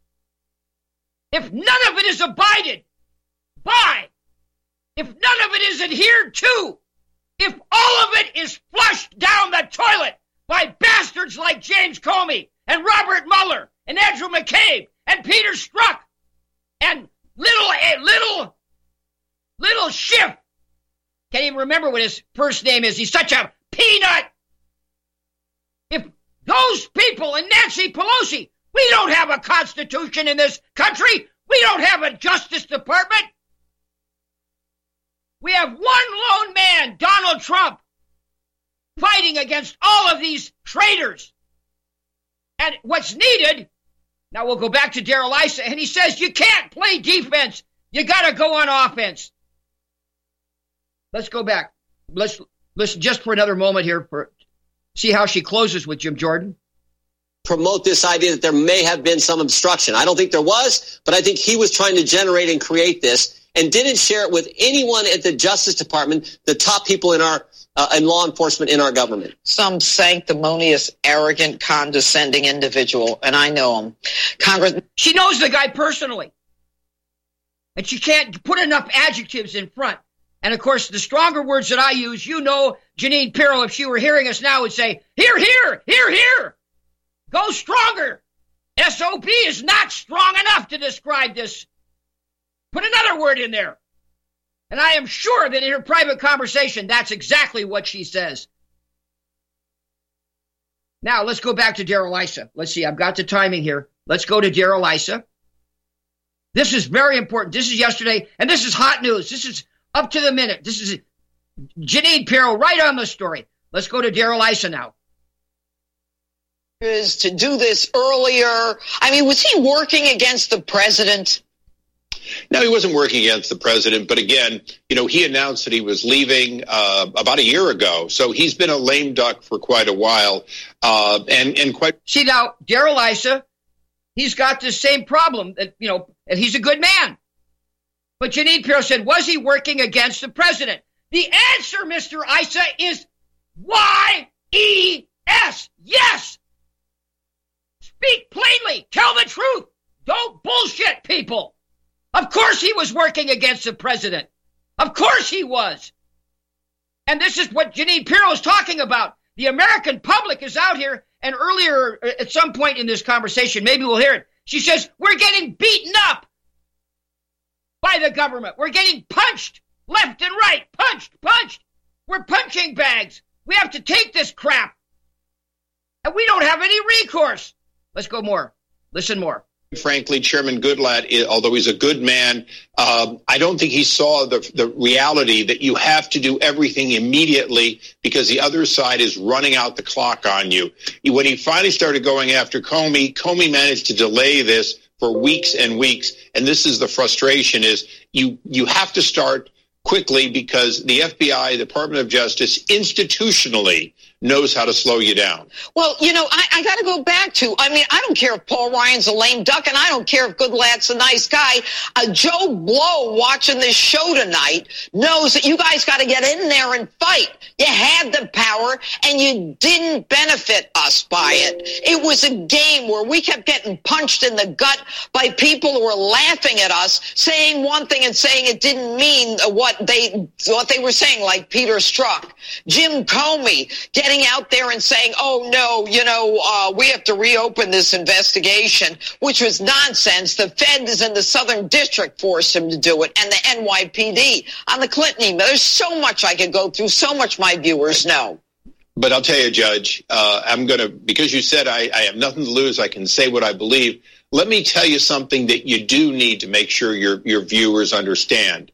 Speaker 3: if none of it is abided by, if none of it is adhered to, if all of it is flushed down the toilet by bastards like James Comey and Robert Mueller and Andrew McCabe and Peter Strzok and little Schiff. Can't even remember what his first name is. He's such a peanut. If those people and Nancy Pelosi, we don't have a constitution in this country. We don't have a Justice Department. We have one lone man, Donald Trump, fighting against all of these traitors. And what's needed, now we'll go back to Darrell Issa, and he says you can't play defense. You got to go on offense. Let's go back. Let's listen just for another moment here see how she closes with Jim Jordan.
Speaker 11: Promote this idea that there may have been some obstruction. I don't think there was, but I think he was trying to generate and create this and didn't share it with anyone at the Justice Department, the top people in our in law enforcement in our government.
Speaker 7: Some sanctimonious, arrogant, condescending individual, and I know him.
Speaker 3: She knows the guy personally, and she can't put enough adjectives in front. And, of course, the stronger words that I use, Jeanine Pirro, if she were hearing us now, would say, here, here, here, here. Go stronger. SOB is not strong enough to describe this. Put another word in there. And I am sure that in her private conversation, that's exactly what she says. Now, let's go back to Darrell Issa. Let's see, I've got the timing here. Let's go to Darrell Issa. This is very important. This is yesterday, and this is hot news. This is up to the minute. This is Jeanine Pirro right on the story. Let's go to Darrell Issa now.
Speaker 7: to do this earlier? I mean, was he working against the president?
Speaker 6: No, he wasn't working against the president. But again, he announced that he was leaving about a year ago. So he's been a lame duck for quite a while.
Speaker 3: See, now, Darrell Issa, he's got the same problem that, and he's a good man. But Jeanine Pirro said, was he working against the president? The answer, Mr. Issa, is Y-E-S. Yes. Speak plainly. Tell the truth. Don't bullshit people. Of course he was working against the president. Of course he was. And this is what Jeanine Pirro is talking about. The American public is out here, and earlier at some point in this conversation, maybe we'll hear it, she says, we're getting beaten up by the government. We're getting punched left and right. Punched. We're punching bags. We have to take this crap. And we don't have any recourse. Let's go more. Listen more.
Speaker 6: Frankly, Chairman Goodlatte, although he's a good man, I don't think he saw the reality that you have to do everything immediately because the other side is running out the clock on you. When he finally started going after Comey managed to delay this for weeks and weeks. And this is the frustration is you have to start quickly because the FBI, the Department of Justice, institutionally knows how to slow you down.
Speaker 7: Well, I got to go back to, I don't care if Paul Ryan's a lame duck, and I don't care if Goodlatte's a nice guy. Joe Blow watching this show tonight knows that you guys got to get in there and fight. You had the power, and you didn't benefit us by it. It was a game where we kept getting punched in the gut by people who were laughing at us, saying one thing and saying it didn't mean what they were saying, like Peter Strzok. Jim Comey getting out there and saying, oh, no, we have to reopen this investigation, which was nonsense. The Feds and the Southern District forced him to do it, and the NYPD on the Clinton email. There's so much I could go through, so much my viewers know.
Speaker 6: But I'll tell you, Judge, because you said I have nothing to lose, I can say what I believe. Let me tell you something that you do need to make sure your viewers understand.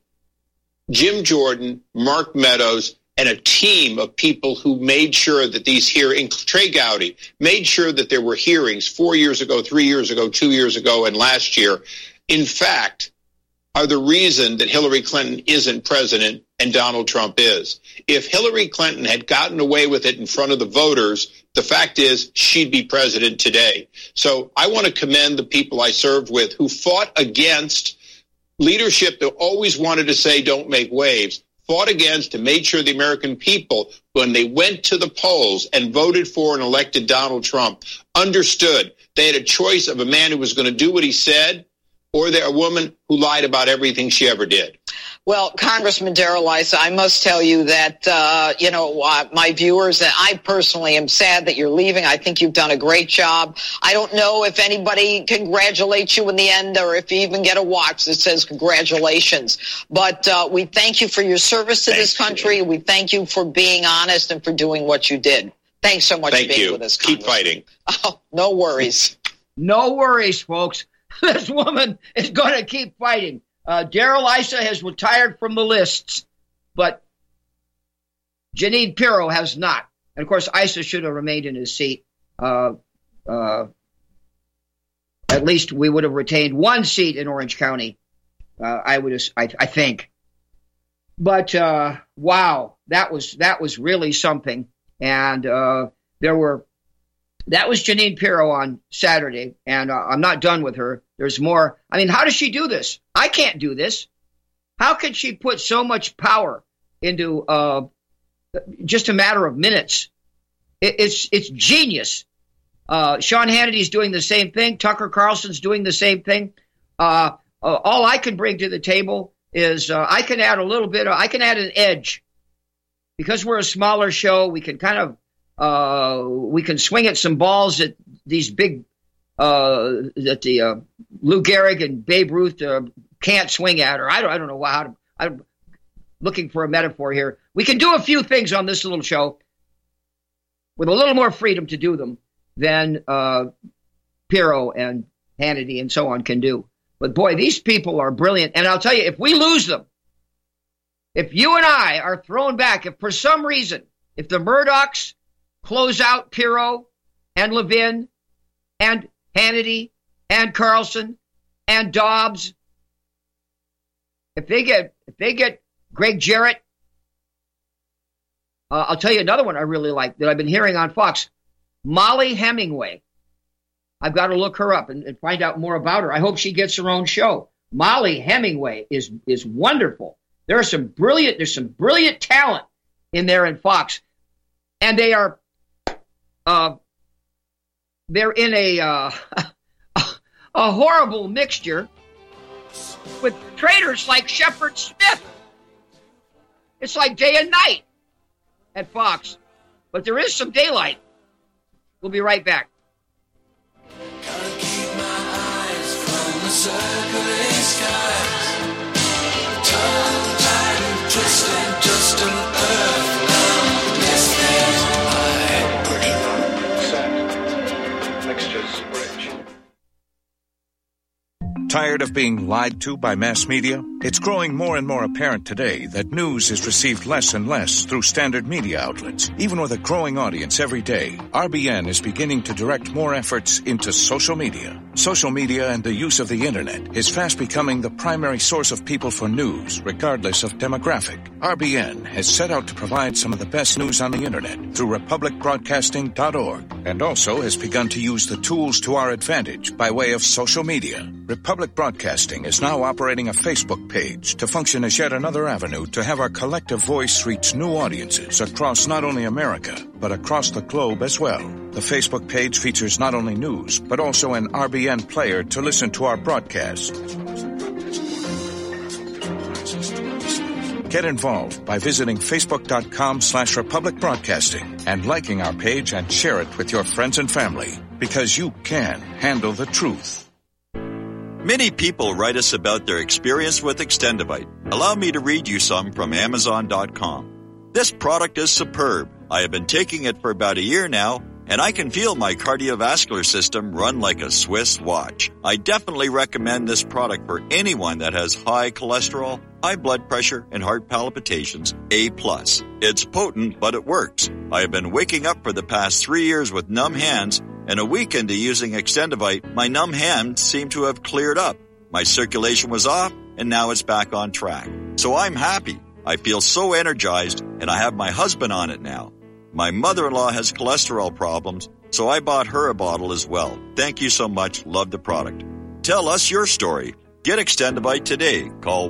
Speaker 6: Jim Jordan, Mark Meadows, and a team of people who made sure that these hearings, Trey Gowdy, made sure that there were hearings 4 years ago, 3 years ago, 2 years ago, and last year, in fact, are the reason that Hillary Clinton isn't president and Donald Trump is. If Hillary Clinton had gotten away with it in front of the voters, the fact is she'd be president today. So I want to commend the people I served with who fought against leadership that always wanted to say don't make waves, fought against and made sure the American people, when they went to the polls and voted for and elected Donald Trump, understood they had a choice of a man who was going to do what he said or a woman who lied about everything she ever did.
Speaker 7: Well, Congressman Darrell Issa, I must tell you that, my viewers, that I personally am sad that you're leaving. I think you've done a great job. I don't know if anybody congratulates you in the end or if you even get a watch that says congratulations. But we thank you for your service to this country. We thank you for being honest and for doing what you did. Thanks so much for being with us,
Speaker 6: Keep fighting.
Speaker 7: Oh, no worries.
Speaker 3: No worries, folks. This woman is going to keep fighting. Darrell Issa has retired from the lists, but Jeanine Pirro has not. And, of course, Issa should have remained in his seat. At least we would have retained one seat in Orange County, I think. But, wow, that was really something. And that was Jeanine Pirro on Saturday, and I'm not done with her. There's more. I mean, how does she do this? I can't do this. How could she put so much power into just a matter of minutes? It's genius. Sean Hannity's doing the same thing. Tucker Carlson's doing the same thing. All I can bring to the table is I can add an edge. Because we're a smaller show, we can kind of we can swing at some balls that these big that the Lou Gehrig and Babe Ruth can't swing at, or I don't know how. I'm looking for a metaphor here. We can do a few things on this little show with a little more freedom to do them than Pirro and Hannity and so on can do. But boy, these people are brilliant. And I'll tell you, if we lose them, if you and I are thrown back, if for some reason, if the Murdochs close out Pirro and Levin and Hannity and Carlson and Dobbs, if they get Greg Jarrett, I'll tell you another one I really like that I've been hearing on Fox, Molly Hemingway. I've got to look her up and find out more about her. I hope she gets her own show. Molly Hemingway is wonderful. There's some brilliant talent in there in Fox, and they're in a horrible mixture with traitors like Shepard Smith. It's like day and night at Fox, but there is some daylight. We'll be right back.
Speaker 9: Gotta keep my eyes from the circling skies. Tongue tied and twisted, just an earth now. Yes,
Speaker 12: set. Mixtures bridge.
Speaker 13: Tired of being lied to by mass media? It's growing more and more apparent today that news is received less and less through standard media outlets. Even with a growing audience every day, RBN is beginning to direct more efforts into social media. Social media and the use of the internet is fast becoming the primary source of people for news, regardless of demographic. RBN has set out to provide some of the best news on the internet through republicbroadcasting.org, and also has begun to use the tools to our advantage by way of social media. Republic Broadcasting is now operating a Facebook page to function as yet another avenue to have our collective voice reach new audiences across not only America, but across the globe as well. The Facebook page features not only news, but also an RBN player to listen to our broadcasts. Get involved by visiting facebook.com/Republic Broadcasting and liking our page and share it with your friends and family, because you can handle the truth.
Speaker 4: Many people write us about their experience with Extendivite. Allow me to read you some from Amazon.com. This product is superb. I have been taking it for about a year now, and I can feel my cardiovascular system run like a Swiss watch. I definitely recommend this product for anyone that has high cholesterol, high blood pressure, and heart palpitations, A+. It's potent, but it works. I have been waking up for the past 3 years with numb hands, and a week into using Extendivite, my numb hands seem to have cleared up. My circulation was off, and now it's back on track. So I'm happy. I feel so energized, and I have my husband on it now. My mother-in-law has cholesterol problems, so I bought her a bottle as well. Thank you so much. Love the product. Tell us your story. Get Extendivite today. Call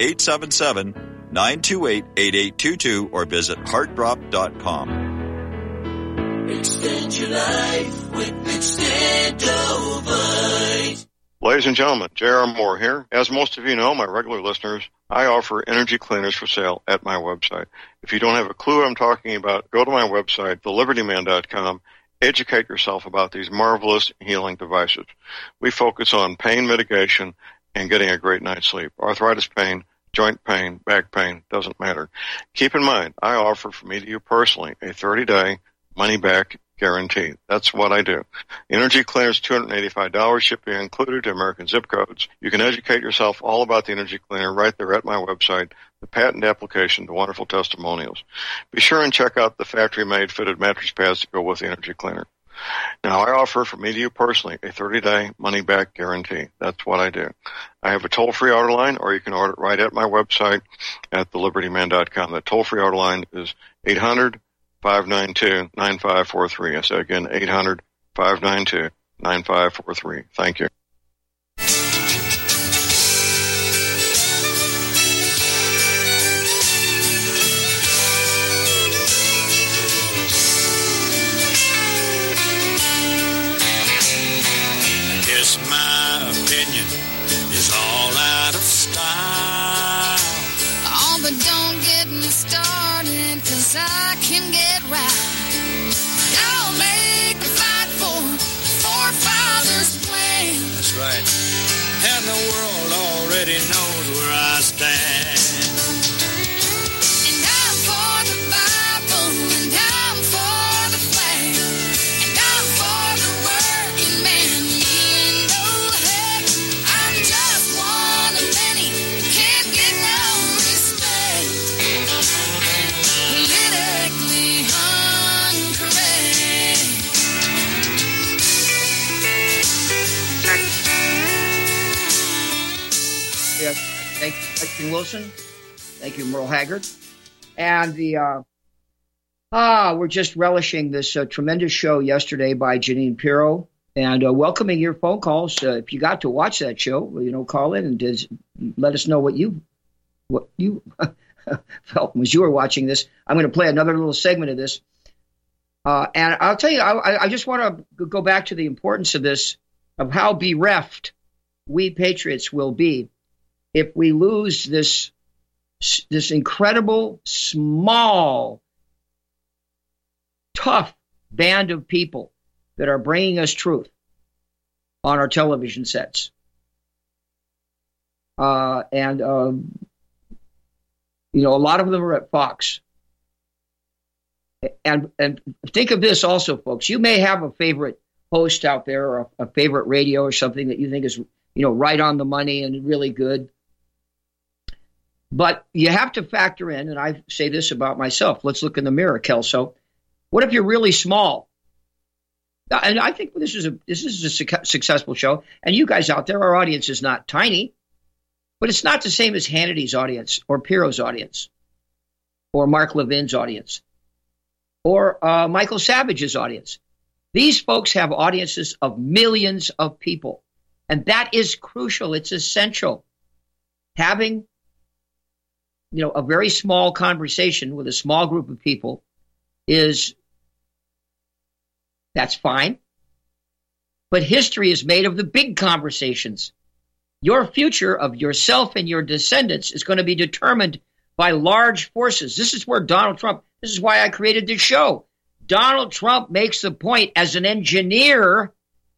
Speaker 4: 1-877-928-8822 or visit heartdrop.com.
Speaker 9: Extend your life with Extendivite.
Speaker 12: Ladies and gentlemen, J.R. Moore here. As most of you know, my regular listeners, I offer energy cleaners for sale at my website. If you don't have a clue what I'm talking about, go to my website, thelibertyman.com. Educate yourself about these marvelous healing devices. We focus on pain mitigation and getting a great night's sleep. Arthritis pain, joint pain, back pain, doesn't matter. Keep in mind, I offer for me to you personally a 30-day money-back guarantee. That's what I do. Energy cleaners, $285, shipping included to American zip codes. You can educate yourself all about the energy cleaner right there at my website, the patent application, the wonderful testimonials. Be sure and check out the factory-made fitted mattress pads to go with the energy cleaner. Now, I offer for me to you personally a 30-day money-back guarantee. That's what I do. I have a toll-free order line, or you can order it right at my website at thelibertyman.com. That toll-free order line is 800-592-9543. I say again, 800-592-9543. Thank you.
Speaker 2: My opinion is all out of style.
Speaker 14: Oh, but don't get me started, 'cause I can get right. I'll make a fight for forefathers' plan.
Speaker 2: That's right. And the world already knows where I stand.
Speaker 14: And I'm for the Bible, and I'm for the flag, and I'm for the working man.
Speaker 3: Thank you, Christian Wilson. Thank you, Merle Haggard. And we're just relishing this tremendous show yesterday by Jeanine Pirro, and welcoming your phone calls. If you got to watch that show, call in and let us know what you felt as you were watching this. I'm going to play another little segment of this. And I'll tell you, I just want to go back to the importance of this, of how bereft we patriots will be if we lose this incredible, small, tough band of people that are bringing us truth on our television sets. A lot of them are at Fox. And think of this also, folks. You may have a favorite host out there, or a favorite radio or something that you think is, right on the money and really good. But you have to factor in, and I say this about myself. Let's look in the mirror, Kelso. What if you're really small? And I think this is a successful show. And you guys out there, our audience is not tiny, but it's not the same as Hannity's audience, or Pirro's audience, or Mark Levin's audience, or Michael Savage's audience. These folks have audiences of millions of people, and that is crucial. It's essential. Having, a very small conversation with a small group of people that's fine. But history is made of the big conversations. Your future of yourself and your descendants is going to be determined by large forces. This is where this is why I created this show. Donald Trump makes the point as an engineer,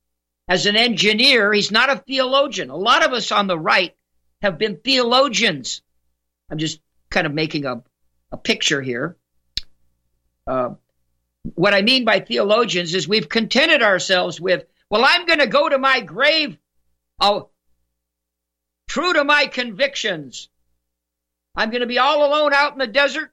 Speaker 3: he's not a theologian. A lot of us on the right have been theologians. I'm just kind of making a picture here. What I mean by theologians is we've contented ourselves with, well, I'm going to go to my grave true to my convictions. I'm going to be all alone out in the desert,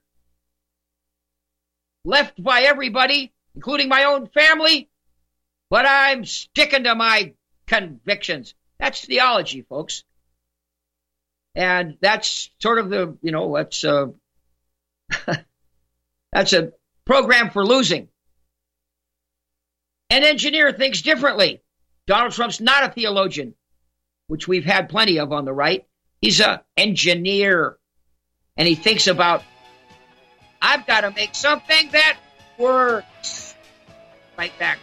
Speaker 3: left by everybody, including my own family, but I'm sticking to my convictions. That's theology, folks. And that's sort of that's a program for losing. An engineer thinks differently. Donald Trump's not a theologian, which we've had plenty of on the right. He's an engineer. And he thinks about, I've got to make something that works. Right back.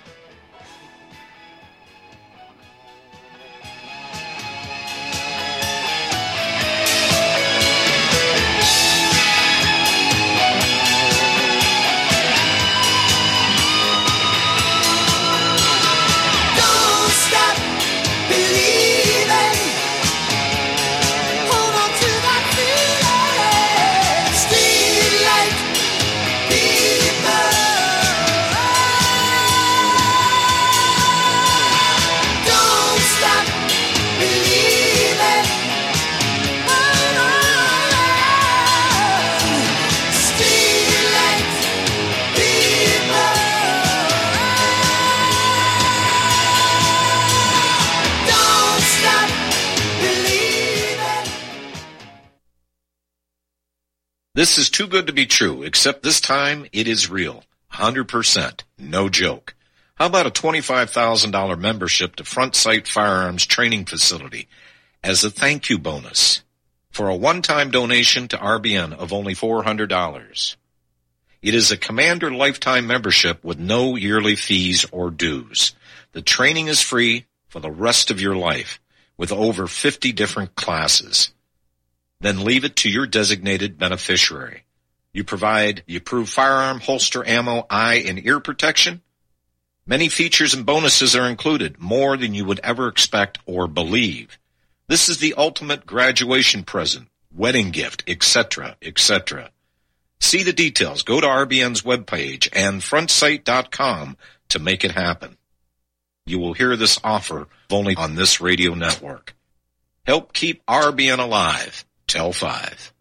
Speaker 8: This is too good to be true, except this time it is real. 100%. No joke. How about a $25,000 membership to Front Sight Firearms Training Facility as a thank you bonus for a one-time donation to RBN of only $400? It is a Commander lifetime membership with no yearly fees or dues. The training is free for the rest of your life with over 50 different classes. Then leave it to your designated beneficiary. You provide the approved firearm, holster, ammo, eye, and ear protection. Many features and bonuses are included, more than you would ever expect or believe. This is the ultimate graduation present, wedding gift, etc., etc. See the details. Go to RBN's webpage and frontsight.com to make it happen. You will hear this offer only on this radio network. Help keep RBN alive. Tell 5.